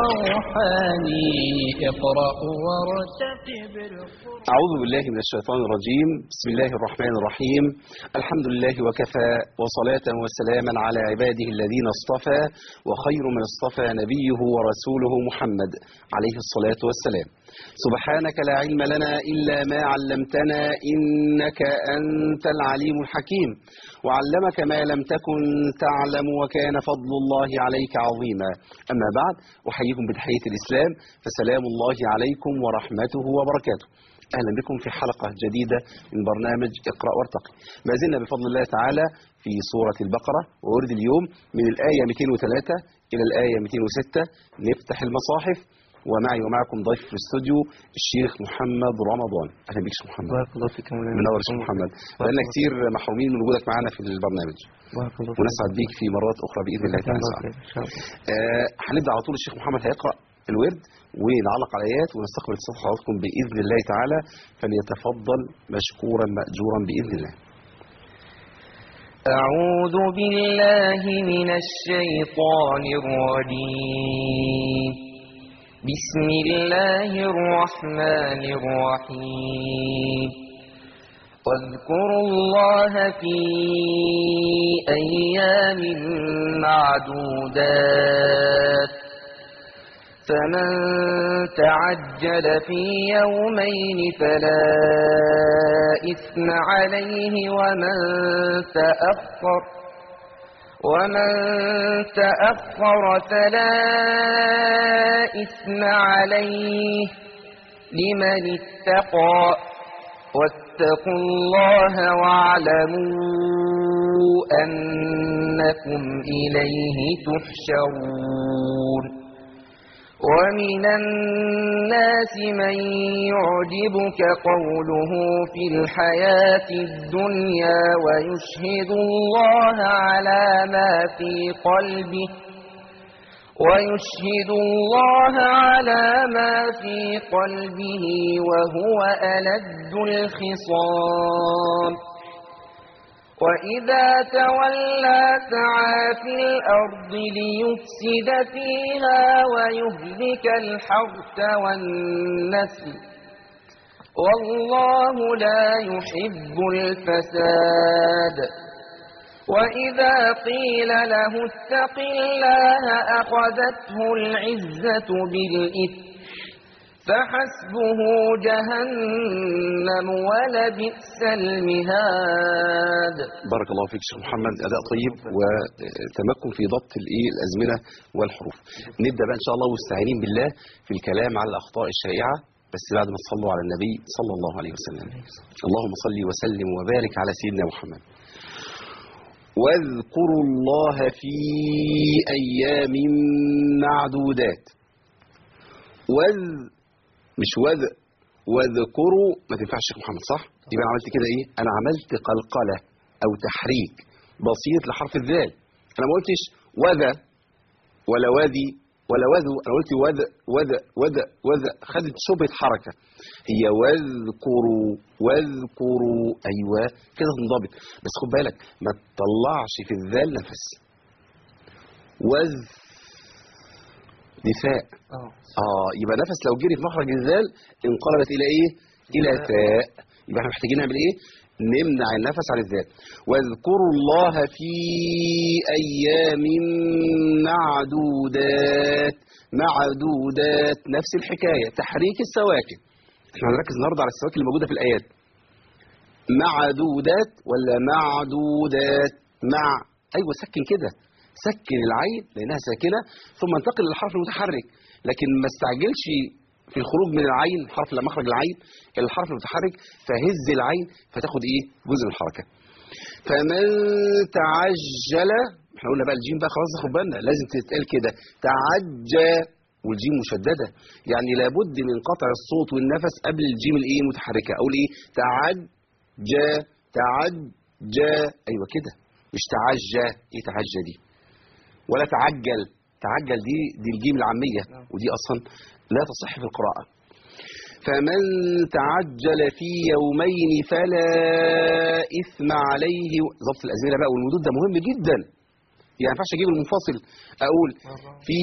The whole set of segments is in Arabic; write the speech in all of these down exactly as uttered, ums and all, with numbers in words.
الروحاني اقرأ وارتقب. أعوذ بالله من الشيطان الرجيم. بسم الله الرحمن الرحيم. الحمد لله وكفى، وصلاة وسلاما على عباده الذين اصطفى، وخير من اصطفى نبيه ورسوله محمد عليه الصلاة والسلام. سبحانك لا علم لنا إلا ما علمتنا إنك أنت العليم الحكيم، وعلمك ما لم تكن تعلم، وكان فضل الله عليك عظيما. أما بعد، أحييكم بتحية الإسلام، فسلام الله عليكم ورحمته وبركاته. أهلا بكم في حلقة جديدة من برنامج اقرأ وارتقي. ما زلنا بفضل الله تعالى في سورة البقرة، وورد اليوم من الآية مئتين وثلاثة إلى الآية مئتين وستة. نفتح المصاحف، ومعي ومعكم ضيف في الاستوديو الشيخ محمد رمضان. أهلا بك شيخ محمد. بارك الله فيك. منور شيخ محمد، بقالنا كتير محرومين من وجودك معنا في البرنامج، ونسعد بيك في مرات أخرى بإذن الله تعالى. آه هنبدأ على طول. الشيخ محمد هيقرأ الورد ونعلق على آيات ونستقبل اتصال حضراتكم بإذن الله تعالى، فليتفضل مشكورا مأجورا بإذن الله. أعوذ بالله من الشيطان الرجيم. بسم الله الرحمن الرحيم. واذكروا الله في أيام معدودات، فمن تعجل في يومين فلا إثم عليه، ومن تأخر ومن تأخر فلا إثم عليه، لمن اتقى. واتقوا الله واعلموا أنكم إليه تحشرون. ومن الناس من يعجبك قوله في الحياة الدنيا ويشهد الله على ما في قلبه ويشهد الله على ما في قلبه وهو ألد الخصام. وإذا تولى سعى في الأرض ليفسد فيها ويهلك الحرث والنسل، والله لا يحب الفساد. وإذا قيل له اتق الله أخذته العزة بالإثم، فحسبه جهنم ولبئس المهاد. بارك الله فيك شيخ محمد، أداء طيب وتمكن في ضبط الأزمنة والحروف. نبدأ بقى إن شاء الله واستعينين بالله في الكلام على الأخطاء الشائعة، بس بعد ما تصلوا على النبي صلى الله عليه وسلم. اللهم صل وسلم وبارك على سيدنا محمد. واذكروا الله في أيام معدودات. وذ مش وذ، واذكروا ما تنفعش شيخ محمد، صح؟ يبقى انا عملت كده ايه؟ انا عملت قلقله او تحريك بسيط لحرف الذال. انا ما قلتش وذا ولا وذي ولا وذو، انا قلت وذ وذ وذ وذ، خدت شبهه حركه. هي واذكروا واذكروا، ايوه كده تنضبط، بس خد بالك ما تطلعش في الذال نفس. وذ دفاء. اه اه يبقى نفس لو جري في مخرج الذال انقلبت الى ايه؟ الى تاء. يبقى احنا محتاجين نعمل ايه؟ نمنع النفس عن الذال. واذكروا الله في ايام معدودات. معدودات نفس الحكايه، تحريك السواكن. احنا هنركز النهارده على السواكن اللي موجوده في الايات. معدودات ولا معدودات؟ مع، ايوه سكن كده، سكن العين لانها ساكنه، ثم انتقل للحرف المتحرك، لكن ما استعجلش في الخروج من العين، حرف لما مخرج العين الى الحرف المتحرك، فهز العين فتاخد ايه؟ جزء من الحركه. فمن تعجل، احنا قلنا بقى الجيم بقى خلاص خد بالنا لازم تتقال كده، تعجى، والجيم مشدده، يعني لابد من قطع الصوت والنفس قبل الجيم الايه متحركه. اقول ايه؟ تعجى تعجى، ايوه كده، مش تعجى. ايه تعجى دي؟ ولا تعجل. تعجل دي دي الجيم العاميه، ودي اصلا لا تصح في القراءه. فمن تعجل في يومين فلا إثم عليه. ضبط الأزمنة بقى والمدود ده مهم جدا. يعني ما ينفعش اجيب المنفصل اقول في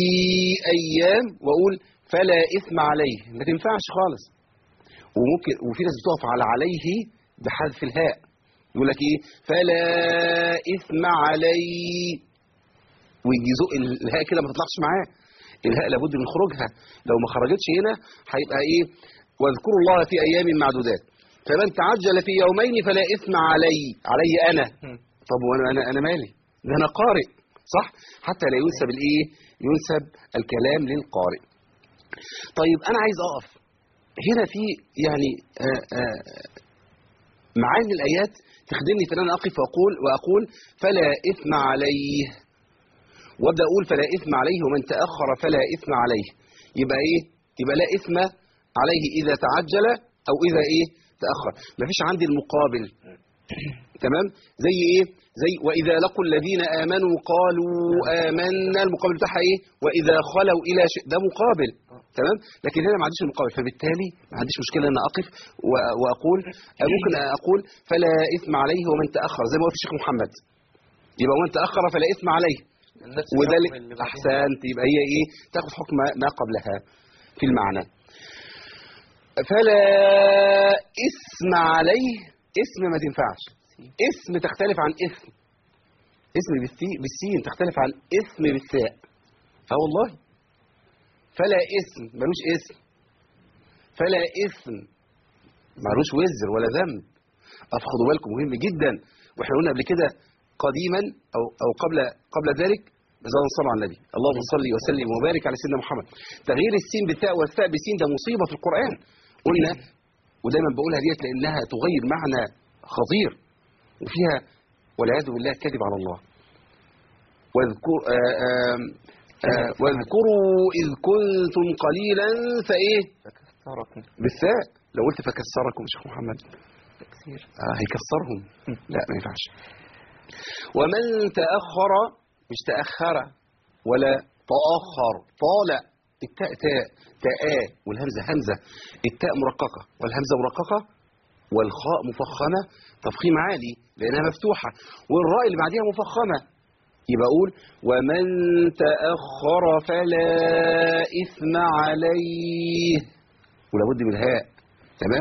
ايام واقول فلا اثم عليه، ما تنفعش خالص. وممكن وفي ناس بتقف على عليه بحذف الهاء، يقول لك ايه فلا اثم عليه ويجي يزق الهاء كده ما تطلعش معاه، الهاء لابد من خروجها، لو ما خرجتش هنا هيبقى ايه واذكروا الله في ايام معدودات، فمن تعجل في يومين فلا اثم علي، علي انا. طب وانا انا انا مالي؟ ده انا قارئ صح؟ حتى لا ينسب الايه؟ ينسب الكلام للقارئ. طيب انا عايز اقف هنا في يعني آآ آآ معاني الايات تخدمني في ان انا اقف واقول واقول فلا اثم عليه، وابدا اقول فلا اثم عليه ومن تاخر فلا اثم عليه، يبقى ايه؟ يبقى لا اثم عليه اذا تعجل او اذا ايه؟ تاخر. مفيش عندي المقابل. تمام؟ زي ايه؟ زي واذا لقوا الذين امنوا قالوا امنا، المقابل بتاعها ايه؟ واذا خلوا الى شيء، ده مقابل. تمام؟ لكن هنا ما عنديش المقابل، فبالتالي ما عنديش مشكله ان اقف واقول ممكن اقول فلا اثم عليه ومن تاخر، زي ما قلت الشيخ محمد، يبقى ومن تاخر فلا اثم عليه، وذلك احسنت، يبقى هي ايه؟ تاخذ حكم ما قبلها في المعنى. فلا اسم عليه، اسم ما تنفعش، اسم تختلف عن اسم، اسم بالسين تختلف عن اسم بالثاء. اه والله فلا اسم ملوش اسم، فلا اسم ملوش وزر ولا ذنب. افخدوا بالكم مهم جدا، واحنا قلنا قبل كده قديما او او قبل قبل ذلك بزاد صلى على النبي، اللهم صل وسلم وبارك على سيدنا محمد. تغيير السين بالثاء والثاء بسين ده مصيبه في القران قلنا، ودايما بقولها ديت لانها تغير معنى خطير وفيها والعياذ بالله كذب على الله. واذكر آآ آآ آآ واذكروا إذ كنتم قليلا فإيه؟ فكسركم بالثاء، لو قلت فكسركم شيخ محمد تكسير آه هيكسرهم، لا ما ينفعش. ومن تأخر، مش تأخر ولا تأخر، طالع التاء تاء تاء والهمزة همزة، التاء مرققة والهمزة مرققة والخاء مفخمة تفخيم عالي لأنها مفتوحة، والراء اللي بعديها مفخمة، يبقى أقول ومن تأخر فلا إثم عليه، ولابد من الهاء. تمام؟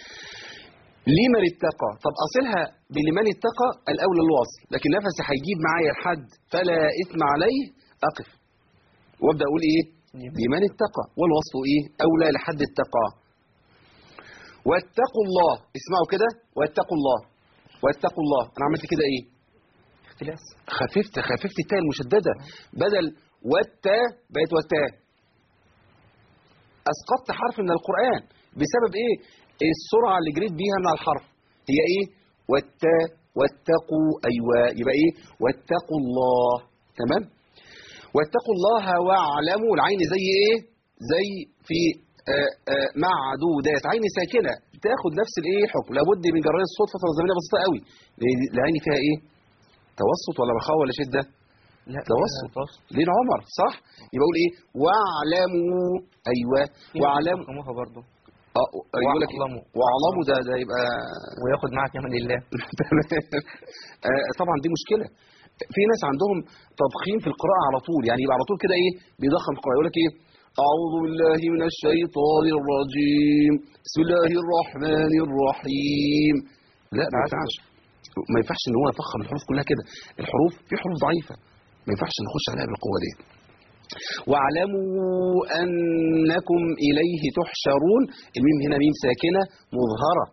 لمن اتقى، طب أصلها بلمن اتقى الأول الوصل، لكن نفسي هيجيب معايا لحد فلا إثم عليه أقف وابدأ أقول إيه؟ لمن اتقى، والوصف إيه؟ أولى لحد اتقى. واتقوا الله، اسمعوا كده، واتقوا الله، واتقوا الله، أنا عملت كده إيه؟ اختلاس، خففت خففت التاء المشددة، بدل والتاء بقت والتاء، أسقطت حرف من القرآن بسبب إيه؟ السرعة اللي جريت بيها من الحرف، هي إيه؟ والتاء واتقوا، أيوة، يبقى إيه؟ واتقوا الله. تمام؟ واتقوا الله واعلموا، العين زي إيه؟ زي في آآ آآ معدودات، عين ساكنة تاخد نفس الإيه؟ حكم، لابد من جريان الصوت فترة زمنية بسيطة قوي، العين فيها إيه؟ توسط ولا رخاء ولا شدة؟ لا توسط لين عمر صح؟ يبقى اقول ايه؟ واعلموا، ايوه واعلموا برضه اه يقول لك واعلموا، ده ده يبقى وياخد معك يمن لله. آه طبعا دي مشكله، في ناس عندهم تضخيم في القراءه على طول، يعني يبقى على طول كده ايه؟ بيضخم القراءه، يقول لك ايه؟ اعوذ بالله من الشيطان الرجيم بسم الله الرحمن الرحيم، لا ما ينفعش، ما ينفعش ان هو يفخم الحروف كلها كده، الحروف في حروف ضعيفه ما ينفعش نخش عليها بالقوه دي. واعلموا انكم اليه تحشرون، الميم هنا ميم ساكنه مظهره،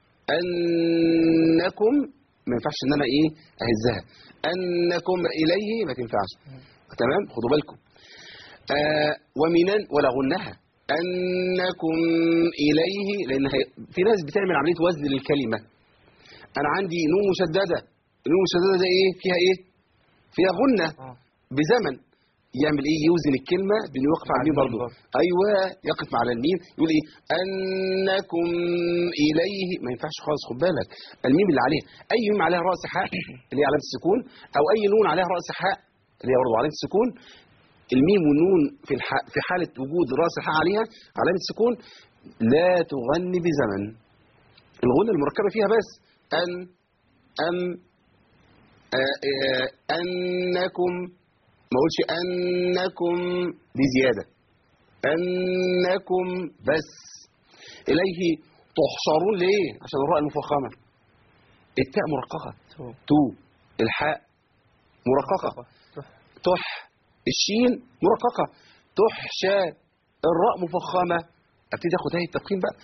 انكم ما ينفعش ان انا ايه اهزها، انكم اليه ما تنفعش. تمام؟ خدوا بالكم. آه ومن ولا غنها انكم اليه، لان في ناس بتعمل عمليه وزن للكلمه، انا عندي نون مشدده، النون المشدده ده ايه فيها؟ ايه فيها غنه بزمن، يعمل ايه؟ يوزن الكلمه بانه يوقف على الميم برضه، ايوه يقف على الميم، يقول ايه؟ انكم اليه، ما ينفعش خالص. خد بالك الميم اللي عليها اي ميم عليها راس حاء اللي هي علامه السكون، او اي نون عليها راس حاء اللي هي برضه علامه السكون، الميم والنون في الح... في حاله وجود راس الحاء عليها علامه السكون لا تغني بزمن، الغنه المركبه فيها بس ان ام آه آه أنكم، ما أقولش أنكم بزيادة، أنكم بس. إليه تحشرون ليه؟ عشان الراء المفخمة. التاء مرققة، تو. الحاء مرققة، تح. الشين مرققة، تحشى. الراء مفخمة، ابتدي اخد هاي التفخيم بقى.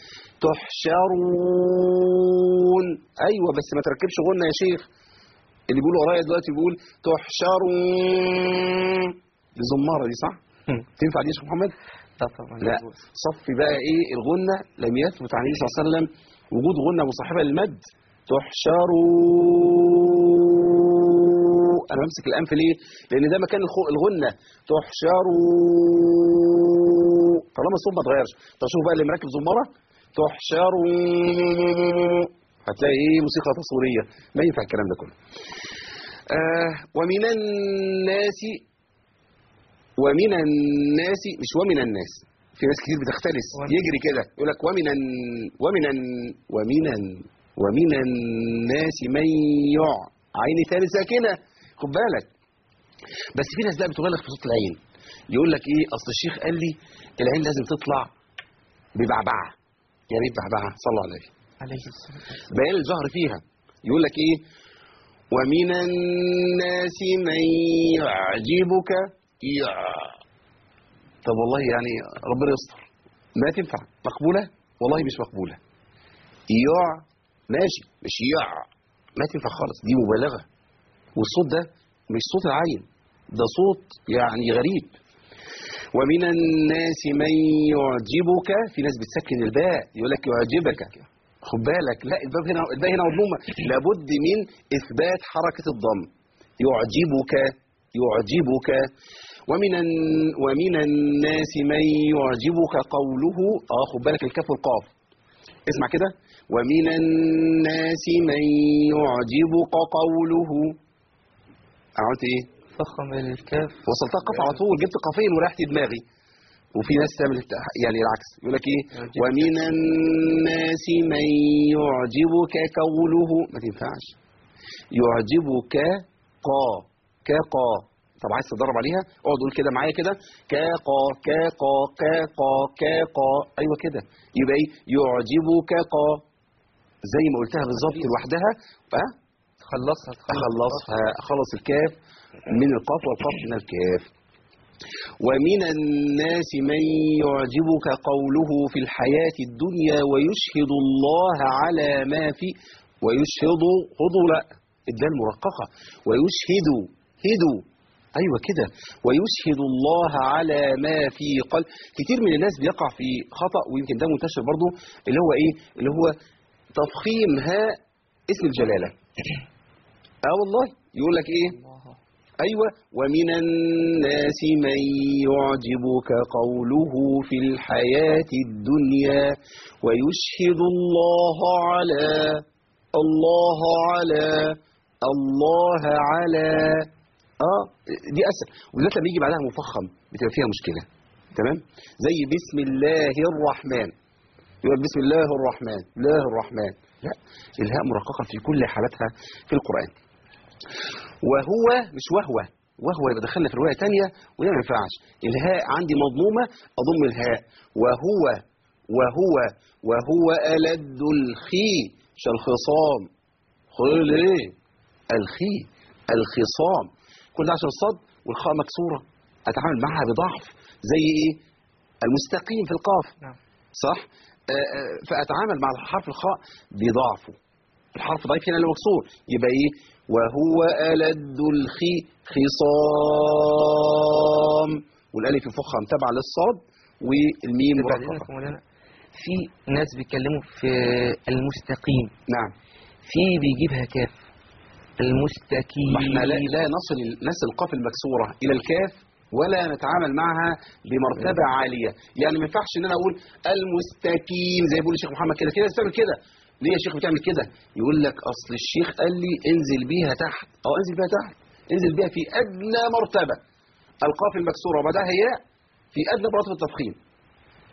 تحشرون. ايوه بس ما تركبش غنة يا شيخ. اللي بيقول ورايا دلوقتي بيقول تحشرون، دي زمارة دي صح؟ تنفع دي يا شيخ محمد؟ لا طبعا لا. صفي بقى ايه الغنة. لم يثبت عن النبي صلى الله عليه وسلم وجود غنة مصاحبة للمد. تحشروا. انا بمسك الانف ليه؟ لان ده مكان الغنة. تحشروا طالما الصوت ما اتغيرش. طب شوف بقى اللي مركب زمارة، تحشروا هتلاقي ايه؟ موسيقى تصويرية. ما ينفع الكلام ده كله. آه ومن الناس، ومن الناس مش ومن الناس. في ناس كتير بتختلس يجري كده يقول لك ومن ومن ومن ومن الناس من يع، عين ثالث ساكنه، خد بالك. بس في ناس بقى بتبالغ في صوت العين، يقول لك ايه؟ اصل الشيخ قال لي العين لازم تطلع ببعبعه. يعني ايه ببعبعه؟ صلوا على النبي عليه الصلاه والسلام. بيان الجهر فيها. يقول لك ايه؟ ومن الناس من يعجبك يع. طب والله يعني ربنا يستر، ما تنفع. مقبولة؟ والله مش مقبولة. يع ماشي، مش يع، ما تنفع خالص، دي مبالغة. والصوت ده مش صوت العين، ده صوت يعني غريب. ومن الناس من يعجبك، في ناس بتسكن الباء يقول لك يعجبك، خد بالك. لا، الباء هنا الباء هنا مضمومة، لابد من إثبات حركة الضم. يعجبك يعجبك. ومن ومن الناس من يعجبك قوله. اه خد بالك الكاف والقاف، اسمع كده. ومن الناس من يعجبك قوله. عملت ايه؟ فخم الكاف، وصلتها قاف على طول، جبت قافين وريحت دماغي. وفي ناس تعمل يعني العكس، يقول لك ايه؟ ومن الناس من يعجبك قوله. ما تنفعش. يعجبك قا كقا. طب عايز تدرب عليها؟ اقعد قول كده معايا كده. كقا كقا كقا كقا. ايوه كده. يبقى ايه؟ يعجبك قا، زي ما قلتها بالظبط لوحدها. ها؟ تخلصها تخلصها. خلص الكاف من القاف والقاف من الكاف. ومن الناس من يعجبك قوله في الحياة الدنيا ويشهد الله على ما في. ويشهد هدو، لا الدال مرققة. ويشهد هدو. أيوة كده. ويشهد الله على ما في قلب. كتير من الناس بيقع في خطأ، ويمكن ده منتشر برضو، اللي هو إيه؟ اللي هو تفخيم هاء اسم الجلالة. اه والله يقول لك إيه؟ أيوة. ومن الناس من يعجبك قوله في الحياة الدنيا ويشهد الله على الله على الله على. اه دي اسهل، وبالذات لما يجي بعدها مفخم بتبقى فيها مشكله. تمام. زي بسم الله الرحمن، يقول بسم الله الرحمن الله الرحمن. لا، الهاء مرققه في كل حالاتها في القران. وهو مش وهو، وهو يبقى دخلنا في روايه ثانيه وده ما ينفعش. الهاء عندي مضمومه، اضم الهاء. وهو وهو وهو ألد الخي، مش الخصام. خل ايه؟ الخي الخصام. كل ده عشان الصاد والخاء مكسورة، أتعامل معها بضعف. زي إيه؟ المستقيم في القاف. نعم. صح؟ آآ آآ فأتعامل مع حرف الخاء بضعفه. الحرف ضعيف هنا اللي مكسور، يبقى إيه؟ وهو ألد الخي خصام، والألف يفخم تبع للصاد والميم مرققة. في ناس بيتكلموا في المستقيم. نعم. في بيجيبها كاف. المستقيم. ما احنا لا, لا نصل نصل القاف المكسورة إلى الكاف ولا نتعامل معها بمرتبة عالية. يعني ما ينفعش ان انا اقول المستقيم زي بيقول الشيخ محمد كده. كده بتعمل كده ليه يا شيخ بتعمل كده؟ يقول لك اصل الشيخ قال لي انزل بيها تحت. او انزل بيها تحت، انزل بيها في ادنى مرتبة. القاف المكسورة وبعدها ياء في ادنى مرتبة التفخيم.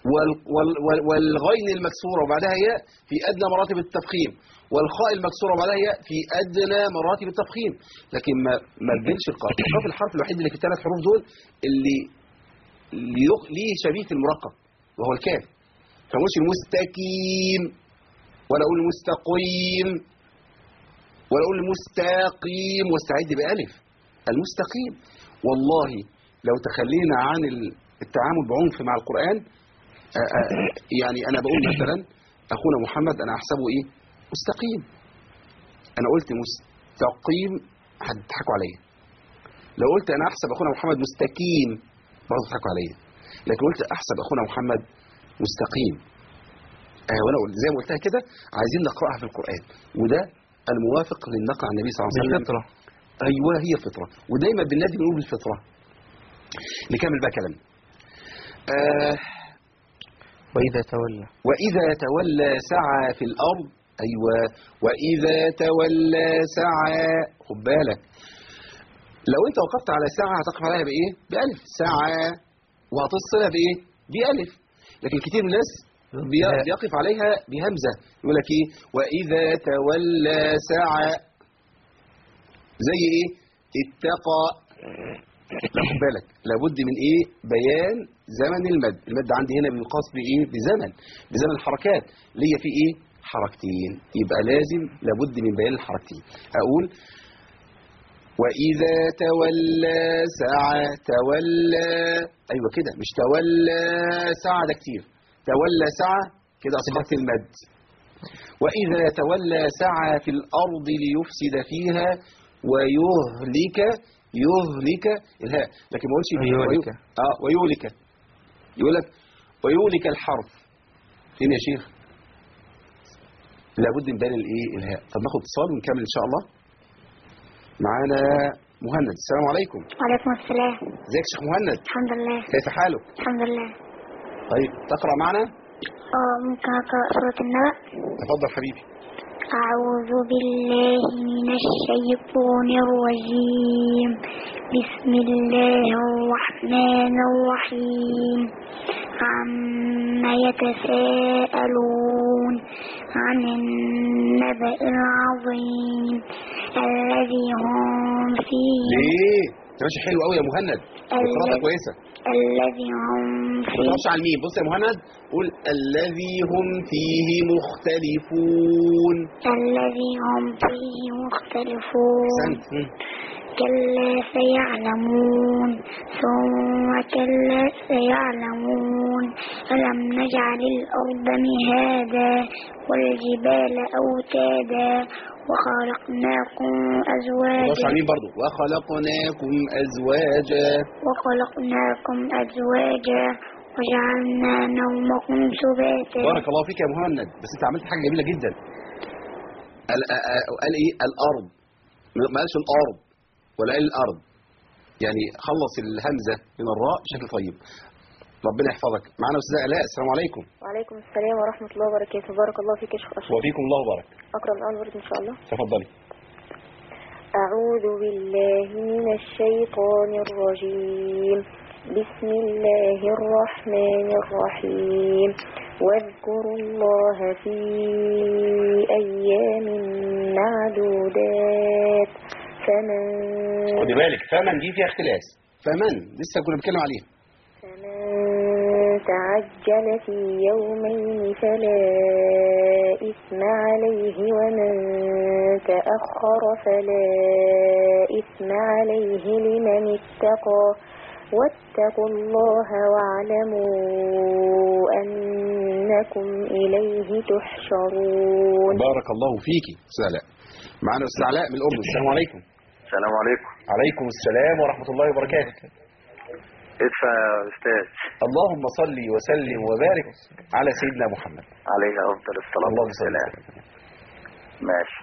وال وال وال والغين المكسورة وبعدها ياء في أدنى مراتب التفخيم، والخاء المكسورة وبعدها ياء في أدنى مراتب التفخيم، لكن ما ما تجيبش القاف. القاف الحرف الوحيد اللي في الثلاث حروف دول اللي ليه شبيه في المرقق وهو الكاف. فمش المستقيم ولا أقول المستقيم ولا أقول المستقيم واستعد بألف. المستقيم. والله لو تخلينا عن التعامل بعنف مع القرآن، آآ آآ يعني أنا بقول مثلا أخونا محمد أنا أحسبه إيه؟ مستقيم. أنا قلت مستقيم هتضحكوا عليا. لو قلت أنا أحسب أخونا محمد مستقيم برضه تضحكوا عليا. لكن قلت أحسب أخونا محمد مستقيم. آه وأنا قلت زي ما قلتها كده عايزين نقرأها في القرآن، وده الموافق للنقل عن النبي صلى الله عليه وسلم. الفطرة. أيوه هي الفطرة، ودايما بالنادي بنقول بالفطرة. نكمل بقى كلام. آه وإذا تولى وإذا تولى سعى في الأرض. أيوة وإذا تولى سعى. خد بالك لو أنت وقفت على سعى هتقف عليها بإيه؟ بألف. سعى وهتصلها بإيه؟ بألف. لكن كتير من الناس بيقف عليها بهمزة، يقول لك إيه؟ وإذا تولى سعى زي إيه؟ اتقى. لا خد بالك لابد من إيه؟ بيان زمن المد. المد عندي هنا بيقاس بإيه؟ بزمن بزمن الحركات اللي هي في إيه؟ حركتين. يبقى لازم لابد من بيان الحركتين. أقول وإذا تولى سعى. تولى أيوة كده، مش تولى سعى ده كتير. تولى سعى كده أصبحت المد. وإذا تولى سعى في الأرض ليفسد فيها ويهلك. يهلك الهاء، لكن ما قلتش ويهلك. اه ويهلك. يقول لك ويهلك الحرف. فين يا شيخ؟ لابد من بيان الايه؟ الهاء. طب ناخد اتصال ونكمل ان شاء الله. معانا مهند. السلام عليكم. وعليكم السلام. ازيك يا شيخ مهند؟ الحمد لله. كيف حالك؟ الحمد لله. طيب تقرأ معنا؟ اه ممكن اقرأ سورة النبأ؟ تفضل حبيبي. أعوذ بالله من الشيطان الرجيم. بسم الله الرحمن الرحيم. عما يتساءلون عن النبأ العظيم الذي هم فيه. ليه؟ انت ماشي حلو قوي يا مهند. قراءتك كويسة. الذي هم ما فيه. تقفش على الميم. بص يا مهند قول الذي هم فيه مختلفون. الذي هم فيه مختلفون. أحسنت. مم. كلا سيعلمون ثم كلا سيعلمون ألم نجعل الأرض مهادا والجبال أوتادا وخلقناكم ما تقفش أزواجا على الميم برضو. وخلقناكم أزواجا. وخلقناكم أزواجا وجعلنا نومكم سباتا. بارك الله فيك يا مهند. بس انت عملت حاجة جميلة جدا. قال, قال ايه؟ الأرض. ما قالش الأرض ولا قال الأرض. يعني خلص الهمزة من الراء بشكل طيب. ربنا يحفظك. معنا أستاذ آلاء. السلام عليكم. وعليكم السلام ورحمة الله وبركاته. بارك الله فيك يا شيخ أشرف. وفيكم الله بارك. أقرأ من أول ورد إن شاء الله. تفضلي. أعوذ بالله من الشيطان الرجيم. بسم الله الرحمن الرحيم. واذكروا الله في أيام معدودات. فمن خدي بالك فمن دي فيها اختلاس. فمن لسه كنا بنتكلم عليها. فمن تعجل في يومين فلا إثم عليه ومن تأخر فلا إثم عليه لمن اتقى واتقوا الله واعلموا أنكم إليه تحشرون. بارك الله فيكي أستاذ آلاء. معنا أستاذ علاء من الأردن. السلام عليكم. السلام عليكم. عليكم السلام ورحمة الله وبركاته. ادفع يا أستاذ. اللهم صل وسلم وبارك على سيدنا محمد عليه أفضل الصلاة والسلام. ماشي.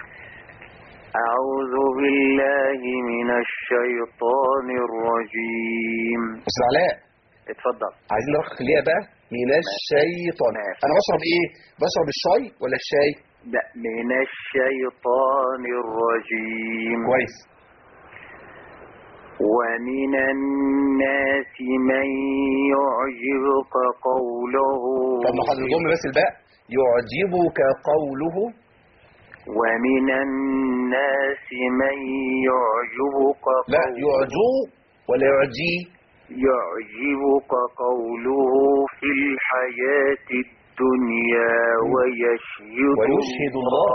أعوذ بالله من الشيطان الرجيم. أستاذ علاء اتفضل. عايزين نرقق الياء بقى. من الشيطان. ماشي. أنا بشرب إيه؟ بشرب الشاي ولا الشاي؟ لا من الشيطان الرجيم. كويس. ومن الناس من يعجبك قوله. طب نحضر الجملة بس الباء. يعجبك قوله. ومن الناس من يعجبك قوله. لا يعجو ولا يعجي؟ يعجبك قوله في الحياة الدنيا ويشهد, ويشهد الله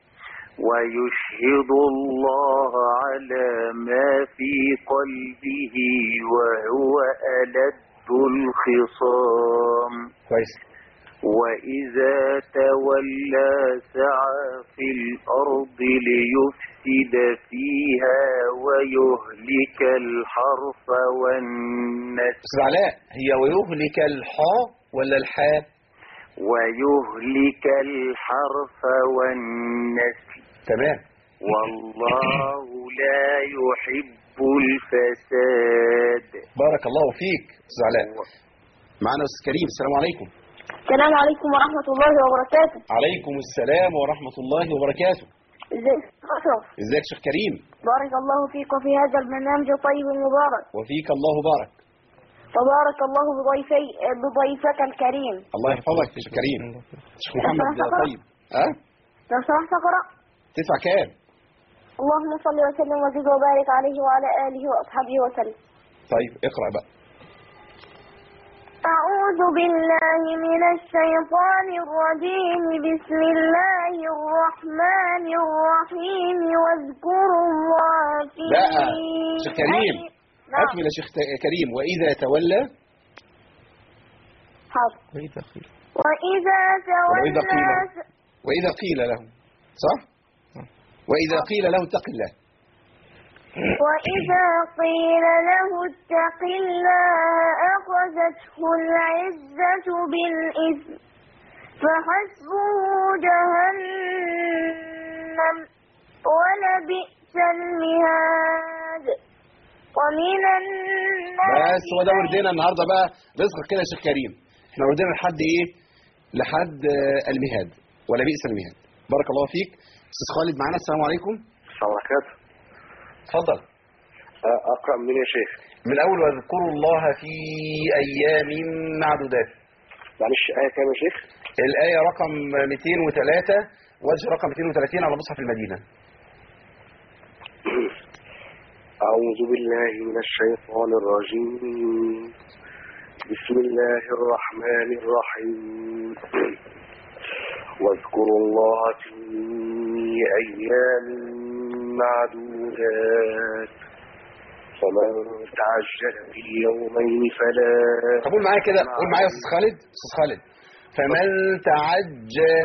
ويشهد الله على ما في قلبه وهو ألد الخصام. كويس. وإذا تولى سعى في الأرض ليفسد فيها ويهلك الحرث والنسل. أستاذ علاء، هي ويهلك الحاء ولا الحاء؟ ويهلك الحرث والنسل. تمام. والله لا يحب الفساد. بارك الله فيك أستاذ علاء. معنا أستاذ كريم. السلام عليكم. السلام عليكم ورحمة الله وبركاته. عليكم السلام ورحمة الله وبركاته. ازيك يا أشرف؟ ازيك شيخ كريم؟ بارك الله فيك وفي هذا البرنامج الطيب المبارك. وفيك الله بارك. تبارك الله بضيفي بضيفك الكريم. الله يحفظك يا شيخ كريم. شيخ محمد طيب. ها؟ لو سمحت اقرأ. تدفع كام؟ اللهم صل وسلم وزد وبارك عليه وعلى آله وأصحابه وسلم. طيب اقرأ بقى. أعوذ بالله من الشيطان الرجيم. بسم الله الرحمن الرحيم. واذكروا الله في. لا شيخ كريم. نعم. أكمل يا شيخ كريم. وإذا تولى. حاضر. وإذا قيل وإذا وإذا تولى. قيل وإذا قيل له. صح؟ وإذا قيل له اتق الله. وإذا قيل له اتق الله أخذته العزة بالإثم فحسبه جهنم ولبئس المهاد. ومن الناس. بس هو ده وردنا النهارده بقى رزقك كده يا شيخ كريم. احنا وردنا لحد ايه؟ لحد المهاد ولا بئس المهاد. بارك الله فيك. استاذ خالد معانا. السلام عليكم. السلام عليكم. اتفضل. أقرأ من يا شيخ؟ من اول واذكروا الله في ايام معدودات. معلش آية كام يا شيخ؟ الايه رقم مئتين وثلاثة وجه رقم مئتين وثلاثين على مصحف المدينه. أعوذ بالله من الشيطان الرجيم. بسم الله الرحمن الرحيم. واذكروا الله في أيام معدودات فمن تعجل في يومين فلا. طب قول معايا كده. قول معايا يا استاذ خالد. استاذ خالد. فمن تعجل.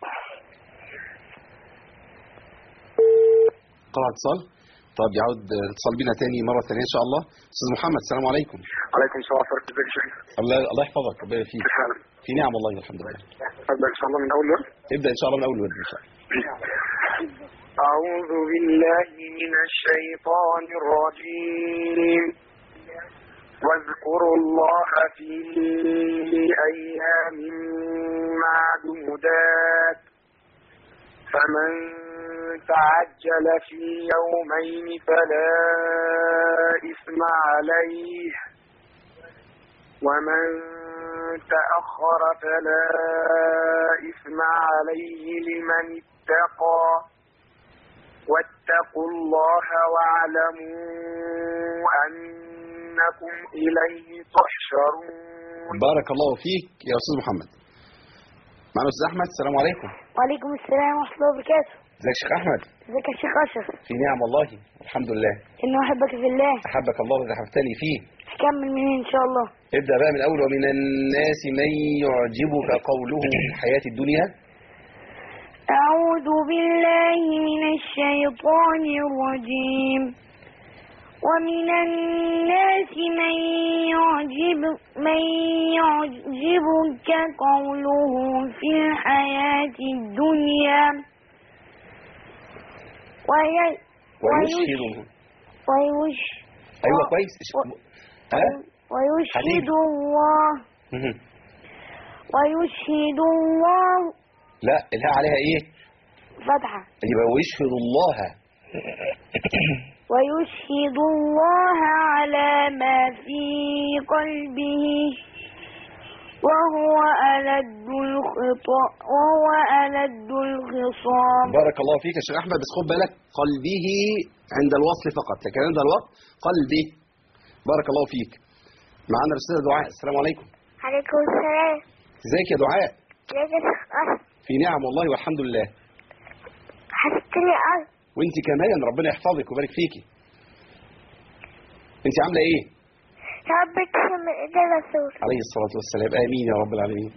قطع اتصال. طب يعود اتصال بينا تاني مرة ثانية إن شاء الله. أستاذ محمد. السلام عليكم. عليكم السلام ورحمة الله وبركاته. الله الله يحفظك. ربنا فيك. في نعم والله الحمد لله. أبدأ إن شاء الله من أول ورد. ابدأ إن شاء الله من أول ورد إن شاء الله. أعوذ بالله من الشيطان الرجيم. واذكروا الله في أيام معدودات فمن تعجل في يومين فلا إثم عليه ومن تأخر فلا إثم عليه لمن اتقى واتقوا الله واعلموا أنكم إليه تحشرون. بارك الله فيك يا أستاذ محمد. معنا أستاذ أحمد. السلام عليكم. وعليكم السلام ورحمة الله وبركاته. ازيك يا شيخ أحمد؟ ازيك يا شيخ أشرف؟ في نعم والله الحمد لله. إنه أحبك في الله. أحبك الله وإذا أحببتني فيه. هكمل منين إن شاء الله؟ ابدأ بقى من أول. ومن الناس من يعجبك قوله في الحياة الدنيا. أعوذ بالله من الشيطان الرجيم. ومن الناس من يعجب من يعجبك قوله في الحياة الدنيا وي ويشهده. ويش أيوة كويس. ها؟ ويشهد الله. ويشهد الله. لا الهاء عليها ايه؟ فتحة. يبقى ويشهد الله. ويشهد الله على ما في قلبه وهو ألد الخطاب وهو ألد الخصام. بارك الله فيك يا شيخ أحمد، بس خد بالك قلبه عند الوصل فقط، لكن عند الوقت قلبه. بارك الله فيك. معانا الأستاذة دعاء. السلام عليكم. عليكم السلام. ازيك يا دعاء؟ ازيك يا شيخ أحمد؟ في نعم والله والحمد لله. حسيتني قوي. وانت كمان ربنا يحفظك ويبارك فيكي. انت عامله ايه؟ يا رب تسلم من ايدي الرسول عليه الصلاه والسلام. امين يا رب العالمين.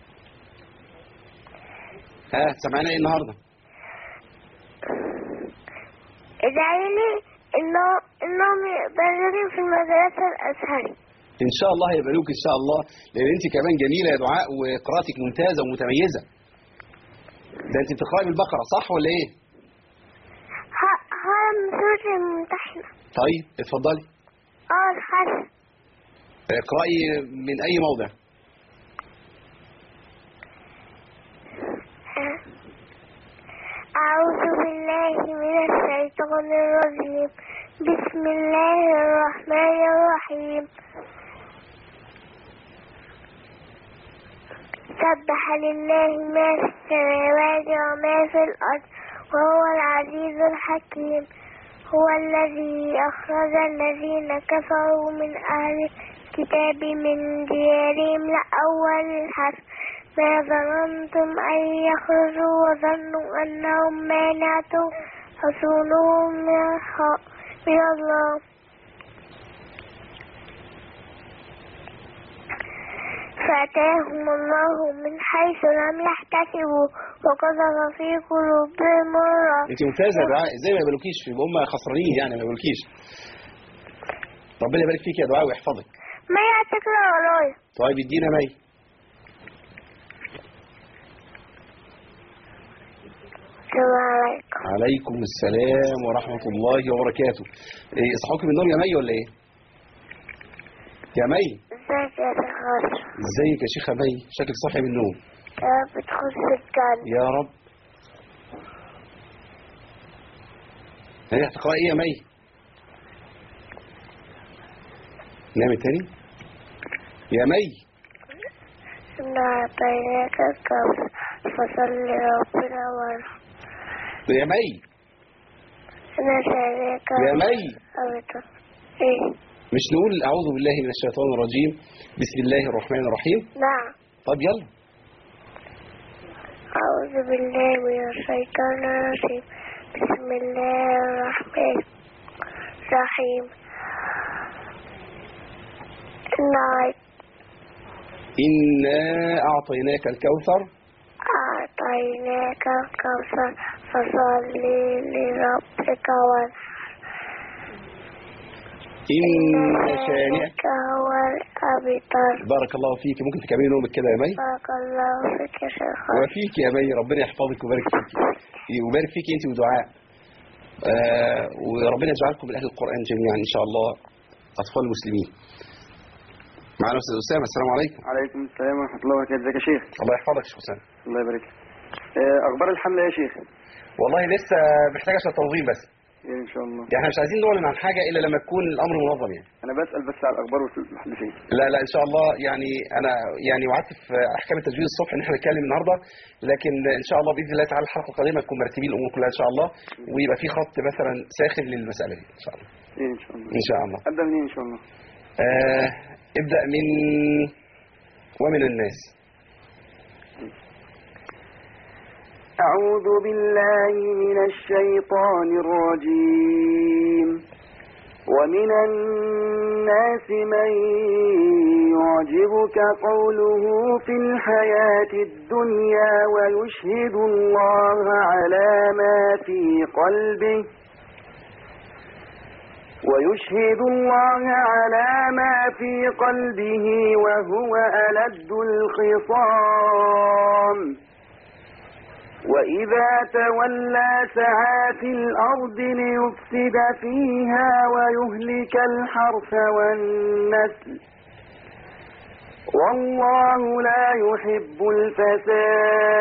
ها سمعنا ايه النهارده؟ ادعي لي انهم انهم يقبلوني في المدرسه الازهري. ان شاء الله هيقبلوك ان شاء الله، لان انت كمان جميله يا دعاء وقراءتك ممتازه ومتميزه. ده انت بتقراي بالبقره صح ولا ايه؟ ها ها من سوره الممتحنه. طيب اتفضلي. اه الحسن. اقرأي من أي موضع؟ أعوذ بالله من الشيطان الرجيم. بسم الله الرحمن الرحيم. سبح لله ما في السماوات وما في الأرض وهو العزيز الحكيم. هو الذي أخرج الذين كفروا من أهل الكتاب من ديارهم لأول الحشر ما ظننتم أن يخرجوا وظنوا أنهم مانعتهم حصونهم من الله فأتاهم الله من حيث لم يحتسبوا وقذف في قلوبهم الرعب. انت ممتازه يا دعاء، ازاي ما يبالوكيش؟ يبقى هم خسرانين يعني ما يبالوكيش. ربنا يبارك فيك يا دعاء ويحفظك. ما هتقرا ورايا؟ طيب ادينا مي. السلام عليكم. عليكم السلام ورحمه الله وبركاته. ايه صحوكي من النوم يا مي ولا ايه؟ يا مي. ازيك يا شيخ غاشم؟ ازيك يا شيخه مي؟ شكلك صاحي من النوم. يا رب تخش الجنة يا رب. هي هتقرأي ايه يا مي؟ نامي تاني يا مي. إنا أعطيناك الكوثر فصل لربنا وارحم. يا مي. إنا شانئك يا مي. أبتر. إيه؟ مش نقول أعوذ بالله من الشيطان الرجيم بسم الله الرحمن الرحيم؟ نعم. طب يلا. أعوذ بالله من الشيطان الرجيم بسم الله الرحمن الرحيم. إنا إنا أعطيناك الكوثر أعطيناك الكوثر فصل لربك وانحر. إن شانئك هو الأبتر. بارك الله فيك. ممكن تكملي نومك كده يا مي؟ بارك الله فيك يا شيخ. وفيك يا مي، ربنا يحفظك ويبارك فيك ويبارك فيك أنت ودعاء. آه وربنا يجعلكم من أهل القرآن جميعا إن شاء الله، أطفال المسلمين. معنا أستاذ أسامة. السلام عليكم. عليكم السلام ورحمة الله وبركاته. ازيك يا شيخ؟ الله يحفظك يا شيخ أسامة. الله يبارك فيك. أخبار الحملة يا شيخ؟ والله لسه محتاجة شوية تنظيم بس. إن شاء الله. يعني احنا مش عايزين نعلن عن حاجة إلا لما تكون الأمر منظم يعني. أنا بسأل بس على الأخبار والمحدثين. لا لا إن شاء الله يعني أنا يعني وعدت في أحكام التجويد الصبح إن احنا نتكلم النهاردة، لكن إن شاء الله بإذن الله تعالى الحلقة القادمة تكون مرتبين الأمور كلها إن شاء الله، ويبقى في خط مثلا ساخن للمسألة دي إن شاء الله. إيه إن شاء الله. إن شاء الله. أبدأ منين إن شاء الله؟ آه ابدأ من ومن الناس. أعوذ بالله من الشيطان الرجيم. ومن الناس من يعجبك قوله في الحياة الدنيا ويشهد الله على ما في قلبه ويشهد الله على ما في قلبه وهو ألد الخصام. وإذا تولى سعى في الأرض ليفسد فيها ويهلك الحرث والنسل والله لا يحب